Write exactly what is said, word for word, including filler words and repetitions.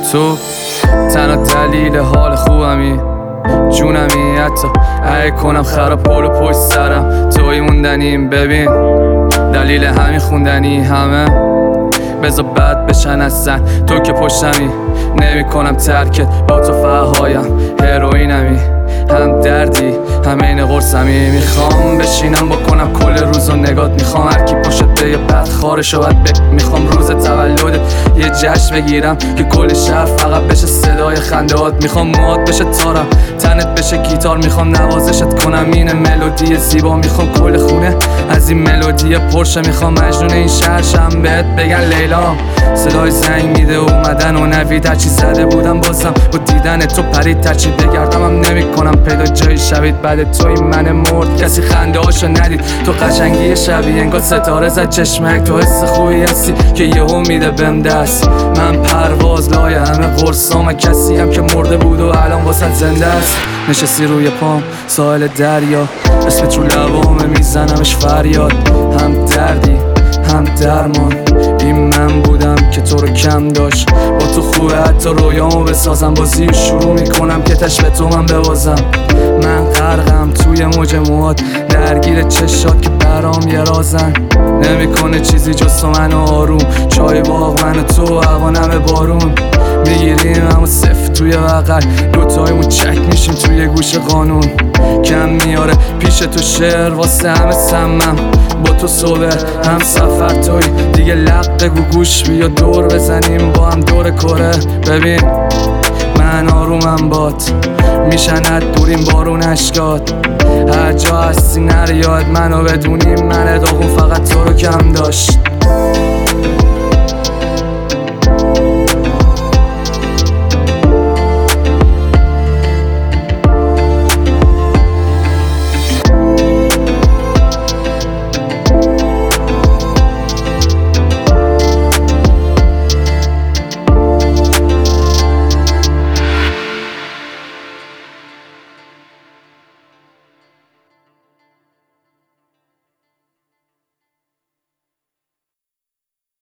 تو تنها دلیل حال خوبمی، جونمی، حتی ای کنم خراب پلو پشت سرم توی موندنیم. ببین دلیل همین خوندنی همه بذار بد بشن اصلا، تو که پشتمی نمی کنم ترکت، با تو فهایم هروئینمی، هم دردی هم این قرصمی. میخوام بشینم بکنم کل روز و نگات، میخوام هرکی پشت به یه بدخارش و بد ب... میخوام روز تولدت یه جشن بگیرم که کل شهر فقط بشه صدای خندهات، میخوام موهات بشه تارم، تنت بشه گیتار، میخوام نوازشت کنم این ملودی زیبا، میخوام کل خونه از این ملودی پرشه، میخوام مجنون این شهر شم بهت بگن لیلا. صدای زنگ میده اومدن و نوید، هرچی زده بودم بازم با دیدن تو پرید، ترچی بگردم هم نمی کنم پیدا جایی شوید بعد تو این من مرد، کسی خنده هاشو ندید، تو قشنگی شبیه انگار ستاره زد چشمک، تو حس خوبی هستی که یهو میده بهم دست، من پرواز لای همه قرصام، کسی هم که مرده بود و الان واسه زنده است. نشستی روی پام ساحل دریا، اسمت رو لبامه میزنمش فریاد، هم دردی هم درمان، این من بودم که تو رو کم داشت، با تو خوبه حتی رویامو بسازم، بازی رو شروع میکنم که تش به تو من ببازم، من غرقم توی موج موهات، درگیر چشات که برام یه رازن، نمیکنه چیزی جز تو منو آروم، چای باغ من و تو هوانم بارون، میگیریم همو صفر توی بغل، دوتایمون چک میشیم توی گوش قانون، کم میاره پیش تو شعر واسه همه سمم، با تو صبح هم سفر توی دیگه لق بگو گوش بیا دور بزنیم با هم دور کره. ببین من آرومم بات میشند دوریم بارون اشکات، هر جا هستی نره یاد منو بدونیم، من داغون فقط تو رو کم داشت.